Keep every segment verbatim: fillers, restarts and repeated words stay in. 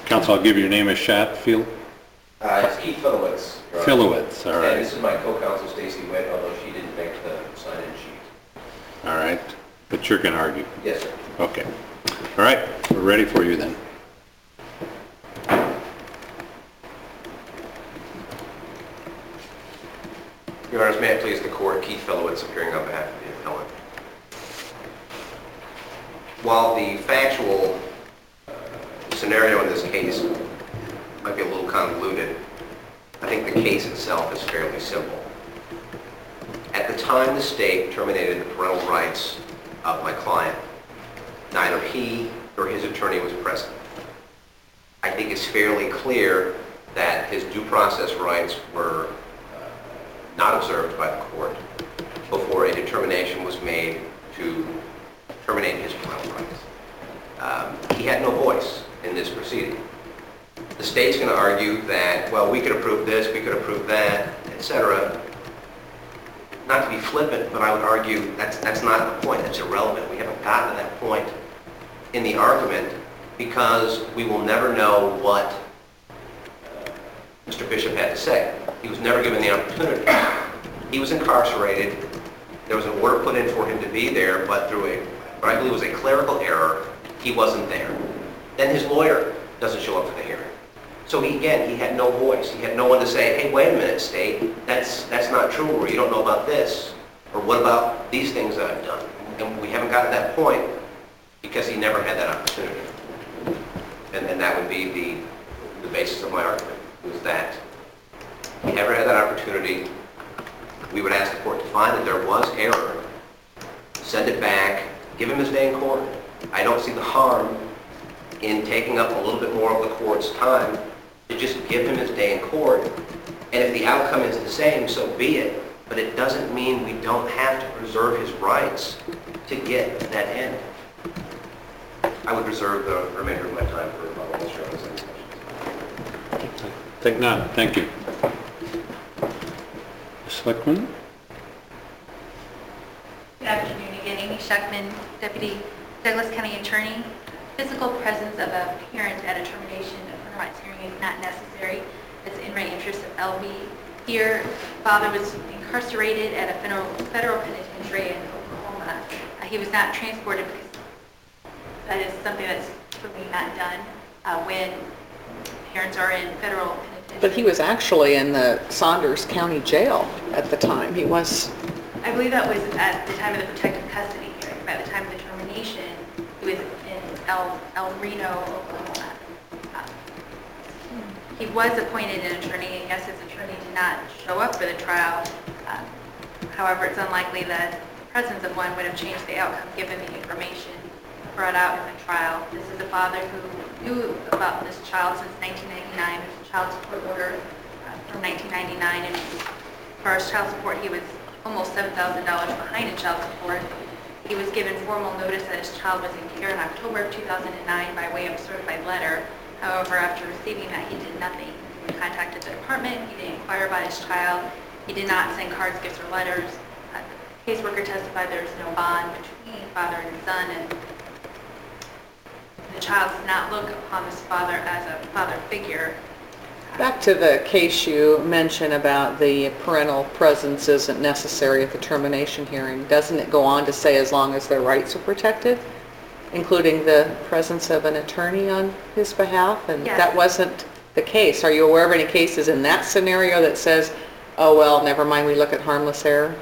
Counsel, I'll give you your name as Chatfield. Uh, it's Keith Filowitz. Filowitz, all right. And this is my co-counsel, Stacy Witt, although she didn't make the sign-in sheet. All right, but you're going to argue. Yes, sir. Okay. All right, we're ready for you then. Your Honors, may it please the Court, Keith Filowitz appearing on behalf of the appellant. While the factual uh, scenario in this case might be a little convoluted, I think the case itself is fairly simple. At the time the state terminated the parental rights of my client, neither he nor his attorney was present. I think it's fairly clear that his due process rights were uh, not observed by the court before a determination was made to terminate his parental rights. Um, he had no voice in this proceeding. The state's going to argue that, well, we could approve this, we could approve that, et cetera. Not to be flippant, but I would argue that's, that's not the point. That's irrelevant. We haven't gotten to that point in the argument because we will never know what uh, Mister Bishop had to say. He was never given the opportunity. He was incarcerated. There was an order put in for him to be there, but through a, what I believe was a clerical error, he wasn't there. Then his lawyer doesn't show up for the hearing. So he, again, he had no voice. He had no one to say, hey, wait a minute, state, that's, that's not true, or you don't know about this, or what about these things that I've done? And we haven't got to that point because he never had that opportunity. And, and that would be the, the basis of my argument, was that he never had that opportunity. We would ask the court to find that there was error, send it back, give him his day in court. I don't see the harm in taking up a little bit more of the court's time to just give him his day in court. And if the outcome is the same, so be it. But it doesn't mean we don't have to preserve his rights to get that end. I would reserve the remainder of my time for rebuttal. Sure, any questions. Take none. Thank you. Schuckman. Good afternoon again. Amy Schuckman, Deputy Douglas County Attorney. Physical presence of a parent at a termination of parental rights hearing is not necessary. It's in the interest of L B. Here, father was incarcerated at a federal, federal penitentiary in Oklahoma. Uh, he was not transported because that is something that's typically not done uh, when parents are in federal penitentiary. But he was actually in the Saunders County Jail at the time. He was... I believe that was at the time of the protective custody hearing. By the time of the termination, he was in El, El Reno, Oklahoma. Uh, he was appointed an attorney, and yes, his attorney did not show up for the trial. Uh, however, it's unlikely that the presence of one would have changed the outcome given the information brought out in the trial. This is a father who knew about this child since nineteen ninety-nine. There's a child support order uh, from nineteen ninety-nine, and as far as child support, he was almost seven thousand dollars behind in child support. He was given formal notice that his child was in care in October of two thousand nine by way of certified letter. However, after receiving that, he did nothing. He contacted the department. He didn't inquire about his child. He did not send cards, gifts, or letters. Uh, the caseworker testified there was no bond between father and son, and the child did not look upon this father as a father figure. Back to the case you mentioned about the parental presence isn't necessary at the termination hearing. Doesn't it go on to say as long as their rights are protected, including the presence of an attorney on his behalf? And yes. That wasn't the case. Are you aware of any cases in that scenario that says, oh, well, never mind, we look at harmless error?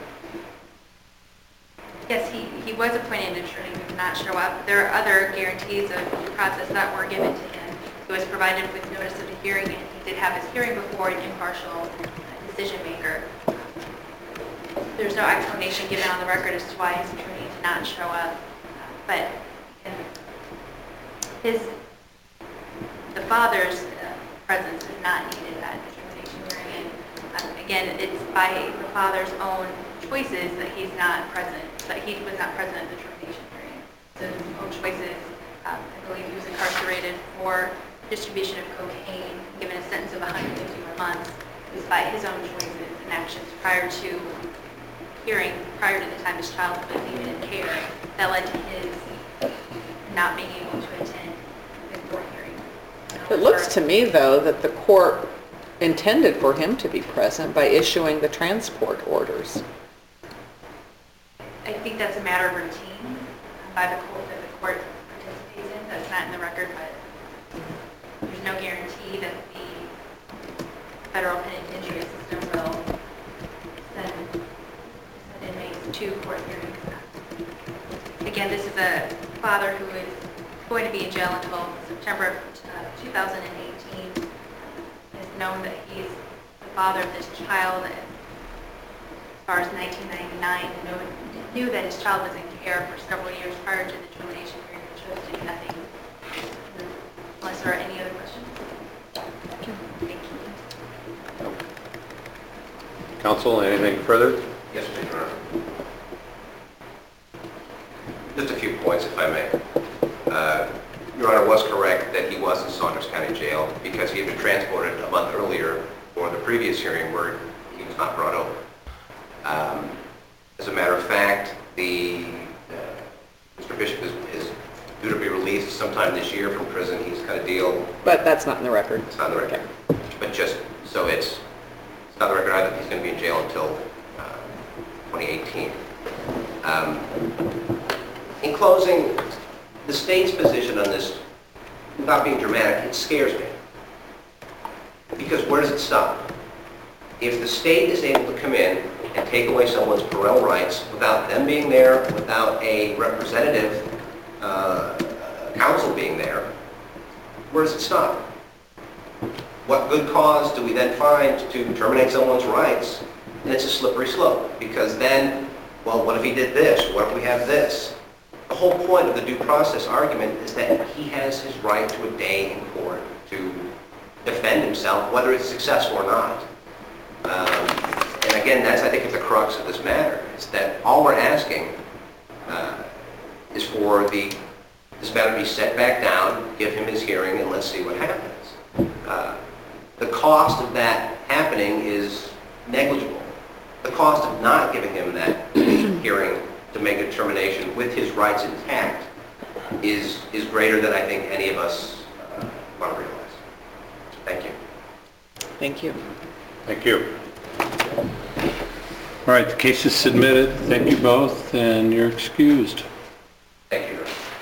Yes, he, he was appointed an attorney who did not show up. There are other guarantees of due process that were given to him. He was provided with notice of the hearing, and he did have his hearing before an impartial decision maker. There's no explanation given on the record as to why his attorney did not show up, but his the father's uh, presence is not needed at the termination hearing. And um, again, it's by the father's own choices that he's not present, that he was not present at the termination hearing. So his own choices. Um, I believe he was incarcerated for distribution of cocaine, given a sentence of one hundred fifty-one months. It was by his own choices and actions prior to hearing, prior to the time his child was even in care, that led to his not being able to attend the court hearing. Um, It looks to me, though, that the court intended for him to be present by issuing the transport orders. I think that's a matter of routine by the court that the court participates in. That's not in the record, but there's no guarantee that the federal penitentiary system will send send inmates to court hearings. Again, this is a father who is going to be in jail until September of uh, two thousand eighteen. It's known that he's the father of this child as far as nineteen ninety-nine, and knew, knew that his child was in care for several years prior to the termination period, and chose to do nothing. Unless there are any other questions? Thank you. Counsel, anything further? Yes, Mr. Honor. Just a few points, if I may. Uh, Your Honor was correct that he was in Saunders County Jail because he had been transported a month earlier for the previous hearing where he was not brought over. Um, as a matter of fact, the uh, Mister Bishop is, is due to be released sometime this year from prison. He's got a deal. But that's not in the record. It's not on the record. But just so it's, it's not on the record either. He's going to be in jail until uh, twenty eighteen. Um, in closing, the state's position on this, without being dramatic, it scares me. Because where does it stop? If the state is able to come in and take away someone's parental rights without them being there, without a representative uh, counsel being there, where does it stop? What good cause do we then find to terminate someone's rights? And it's a slippery slope, because then, well, what if he did this? What if we have this? The whole point of the due process argument is that he has his right to a day in court to defend himself, whether it's successful or not. Um, and again, that's, I think, at the crux of this matter, is that all we're asking uh, is for the this matter to be set back down, give him his hearing, and let's see what happens. Uh, the cost of that happening is negligible. The cost of not giving him that hearing to make a determination with his rights intact is, is greater than I think any of us uh, want to realize. Thank you. Thank you. Thank you. All right, the case is submitted. Thank you both, and you're excused.